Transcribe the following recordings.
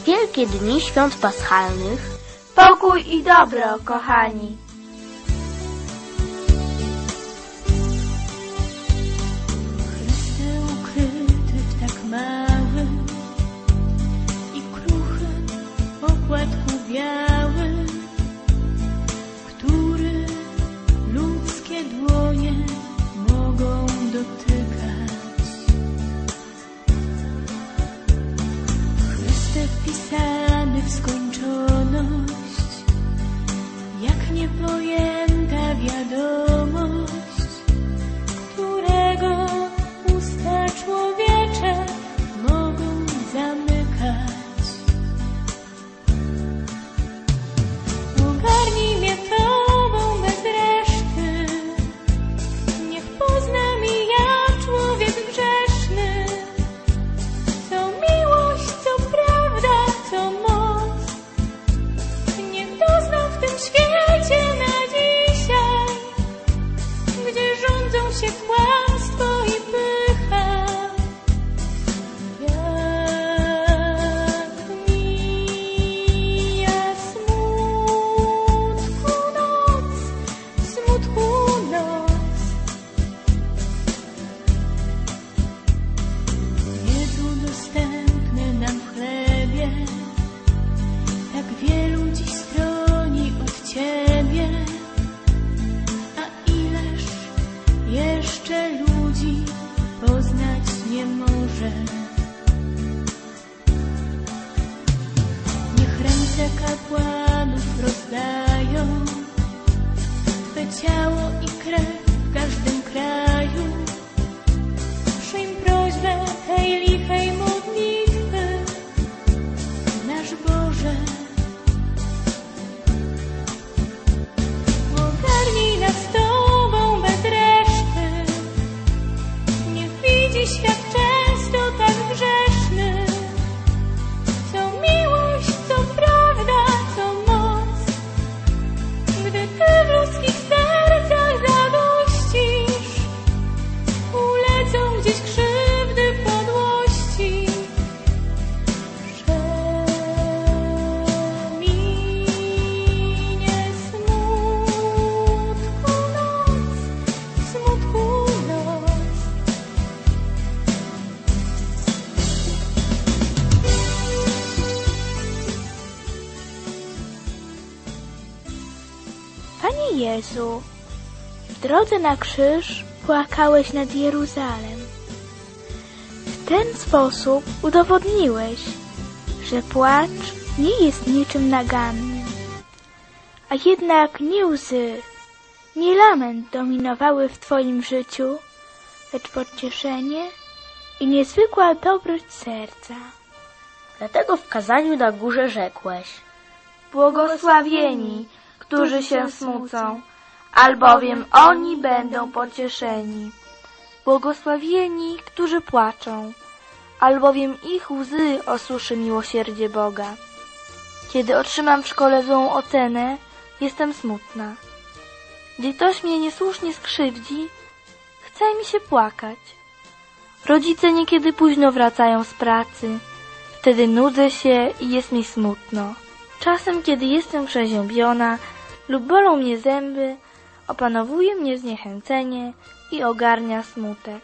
wielkie dni świąt paschalnych pokój i dobro, kochani. Chryste ukryty w tak małym i kruchym opłatku białym, który ludzkie dłonie mogą dotykać. Chryste wpisany w skończoność, jak niepojęta wiadomość, którego usta człowiecze mogą zamykać. Ogarnij mnie Tobą bez reszty, niech pozna mi ja, człowiek grzeszny, co miłość, co prawda, co moc. Niech doznam w tym świecie na dzisiaj, gdzie rządzą się kłamstwo i pycha. Jak mija smutku noc. Jezu dostępny nam w chlebie, tak wielu dziś stroni od Ciebie, a ileż jeszcze ludzi poznać nie może. Niech ręce kapłanów rozdają Twe ciało i krew w każdym kraju. Przyjm prośbę tej lichej modlitwy, nasz Boże. Ogarnij nas Tobą bez reszty, niech widzi świat często tak grzeszny, co miłość, co prawda, co moc. Gdy Ty w ludzkich sercach zagościsz, ulecą gdzieś krzywdy, podłości. Przeminie smutku noc. Panie Jezu, w drodze na krzyż płakałeś nad Jeruzalem. W ten sposób udowodniłeś, że płacz nie jest niczym nagannym. A jednak nie łzy, nie lament dominowały w Twoim życiu, lecz pocieszenie i niezwykła dobroć serca. Dlatego w kazaniu na górze rzekłeś: Błogosławieni, którzy się smucą, albowiem oni będą pocieszeni. Błogosławieni, którzy płaczą, albowiem ich łzy osuszy miłosierdzie Boga. Kiedy otrzymam w szkole złą ocenę, jestem smutna. Gdy ktoś mnie niesłusznie skrzywdzi, chce mi się płakać. Rodzice niekiedy późno wracają z pracy, wtedy nudzę się i jest mi smutno. Czasem, kiedy jestem przeziębiona lub bolą mnie zęby, opanowuje mnie zniechęcenie i ogarnia smutek.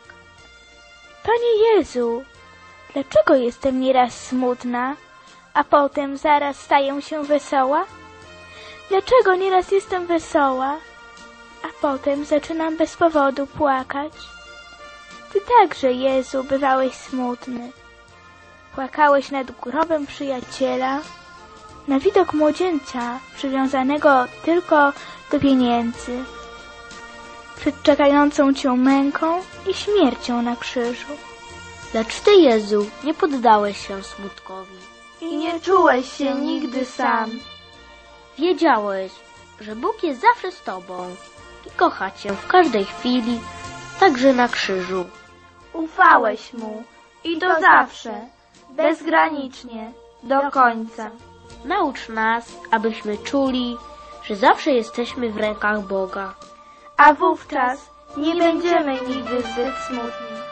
Panie Jezu, dlaczego jestem nieraz smutna, a potem zaraz staję się wesoła? Dlaczego nieraz jestem wesoła, a potem zaczynam bez powodu płakać? Ty także, Jezu, bywałeś smutny. Płakałeś nad grobem przyjaciela, na widok młodzieńca przywiązanego tylko do pieniędzy, przed czekającą Cię męką i śmiercią na krzyżu. Lecz Ty, Jezu, nie poddałeś się smutkowi I nie czułeś się nigdy sam. Wiedziałeś, że Bóg jest zawsze z Tobą i kocha Cię w każdej chwili, także na krzyżu. Ufałeś Mu i to zawsze, bezgranicznie, do końca. Naucz nas, abyśmy czuli, że zawsze jesteśmy w rękach Boga. A wówczas nie będziemy nigdy zbyt smutni.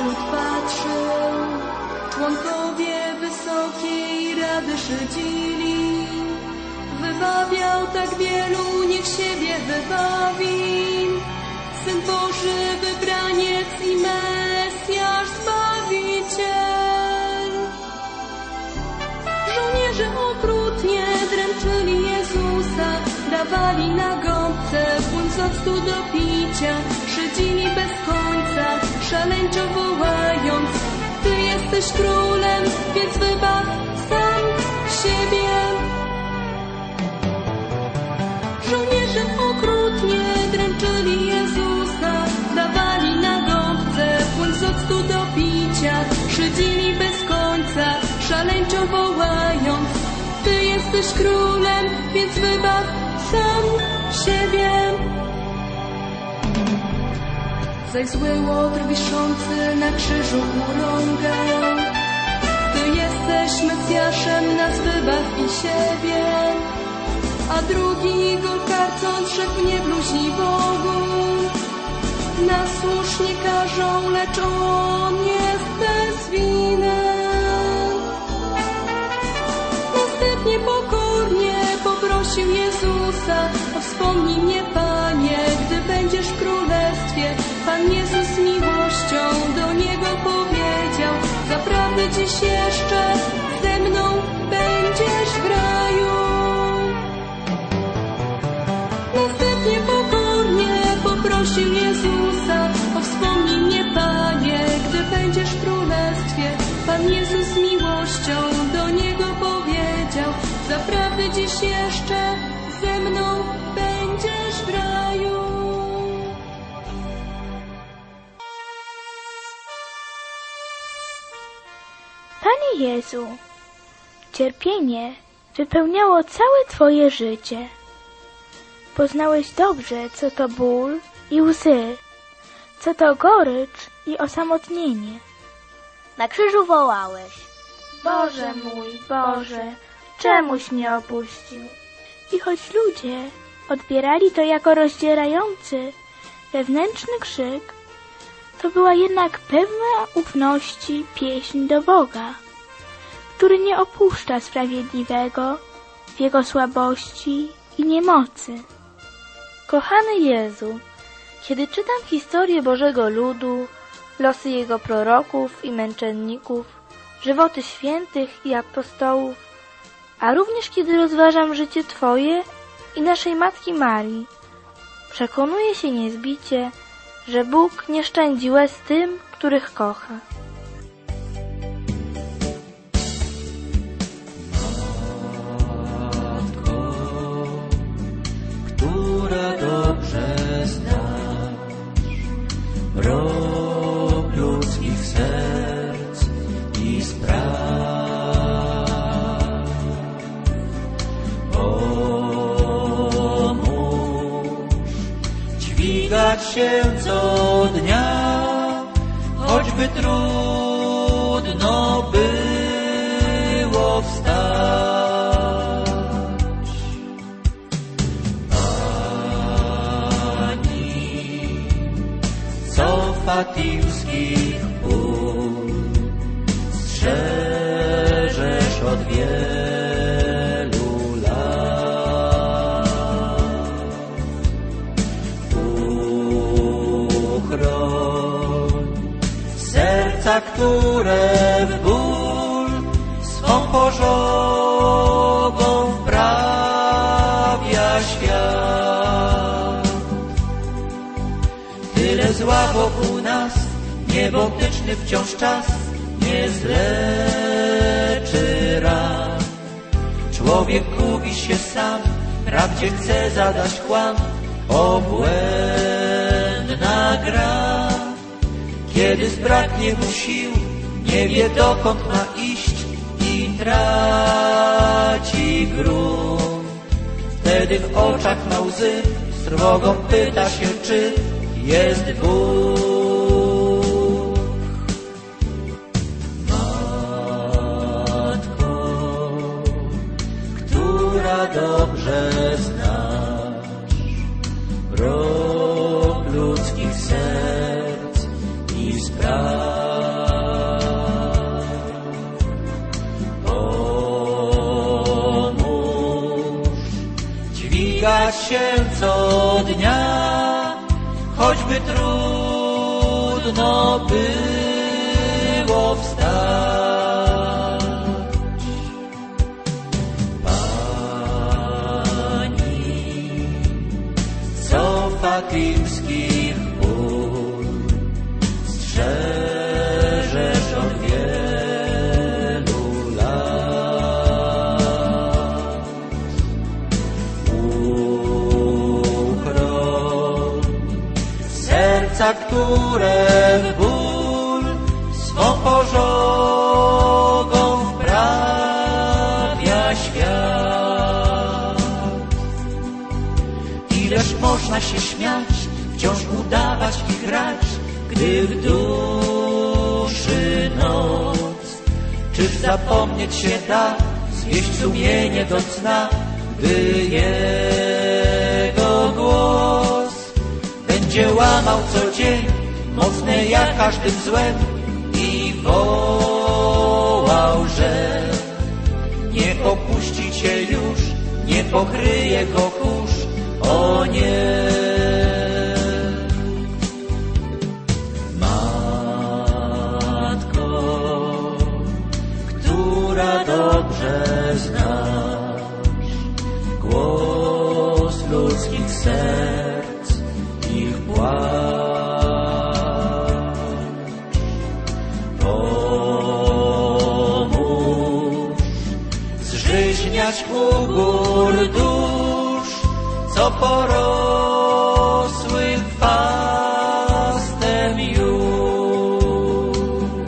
lud patrzył, członkowie wysokiej rady szydzili. Wybawiał tak wielu, niech siebie wybawi. Syn Boży, wybraniec i Mesjasz, Zbawiciel. Żołnierze okrutnie dręczyli Jezusa, dawali na gąbce płyn z octu do picia, szydzili bez końca, szaleńczo wołając: Ty jesteś królem, więc wybaw sam siebie. Żołnierze okrutnie dręczyli Jezusa, dawali na gąbce płyn z octu do picia, szydzili bez końca, szaleńczo wołając: Ty jesteś królem, więc wybaw sam siebie. Zaś zły łotr wiszący na krzyżu urągał: Ty jesteś Mesjaszem, nas wybaw i siebie. A drugi go karcąc rzekł: Nie bluźnij Bogu, nas słusznie karzą, lecz on jest bez winy. Następnie pokornie poprosił Jezusa: Wspomnij mnie, Panie, gdy będziesz w królestwie. Pan Jezus miłością do niego powiedział: Zaprawdę dziś jeszcze ze mną będziesz w raju. Następnie pokornie poprosił Jezusa: Wspomnij mnie, Panie, gdy będziesz w królestwie. Pan Jezus miłością do niego powiedział: Zaprawdę dziś jeszcze ze mną będziesz w raju. Panie Jezu, cierpienie wypełniało całe Twoje życie. Poznałeś dobrze, co to ból i łzy, co to gorycz i osamotnienie. Na krzyżu wołałeś: Boże mój, Boże, czemuś mnie opuścił? I choć ludzie odbierali to jako rozdzierający, wewnętrzny krzyk, to była jednak pewna ufności pieśń do Boga, który nie opuszcza sprawiedliwego w jego słabości i niemocy. Kochany Jezu, kiedy czytam historię Bożego ludu, losy Jego proroków i męczenników, żywoty świętych i apostołów, a również kiedy rozważam życie Twoje i naszej Matki Marii, przekonuję się niezbicie, że Bóg nie szczędzi łez tym, których kocha. Która dobrze znasz mrok ludzkich serc i spraw. Pomóż dźwigać się co dnia, choćby trudno było wstać. Fatimskich pól strzeżesz od wielu lat. Uchroń serca, które w ból swą pożogą wprawia świat. Tyle zła wokół nas, niebotyczny wciąż czas nie zleczy ran. Człowiek gubi się sam, prawdzie chce zadać kłam, obłędna gra. Kiedy zbraknie mu sił, nie wie dokąd ma iść i traci grunt. Wtedy w oczach ma łzy, z trwogą pyta się, czy jest Bóg. Matko, która dobrze znasz mrok ludzkich serc i spraw. starać się co dnia, choćby trudno było wstać. Pani, co fatimskich ból strzeżesz od wielu lat, uchroń serca, które w ból swą pożogą wprawia świat. Ileż można się śmiać, wciąż udawać i grać, gdy w duszy noc. Czyż zapomnieć się da, zwieść sumienie do cna, gdy jego głos będzie łamał co dzień, mocny jak każdym złem, i wołał, że nie opuści cię już, nie pokryje go kurz, o nie. Matko, która dobrze znasz głos ludzkich serc, ich płacz, pomóż zżyźniać ugór dusz, co porosły chwastem już.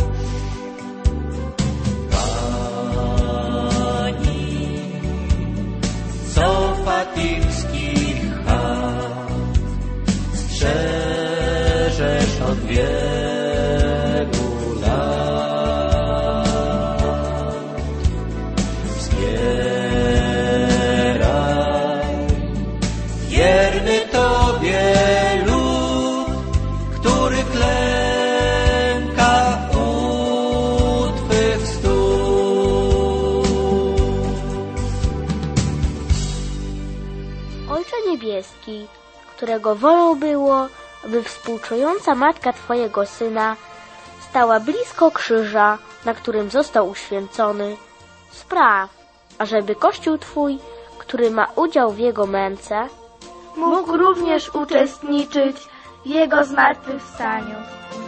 Pani, co fatimskich chat strzeżesz od wielu lat, wspieraj wierny Tobie lud, który klęka u Twych stóp. Ojcze niebieski, którego wolą było, aby współczująca matka Twojego Syna stała blisko krzyża, na którym został uświęcony, spraw, ażeby Kościół Twój, który ma udział w Jego męce, mógł również uczestniczyć w Jego zmartwychwstaniu.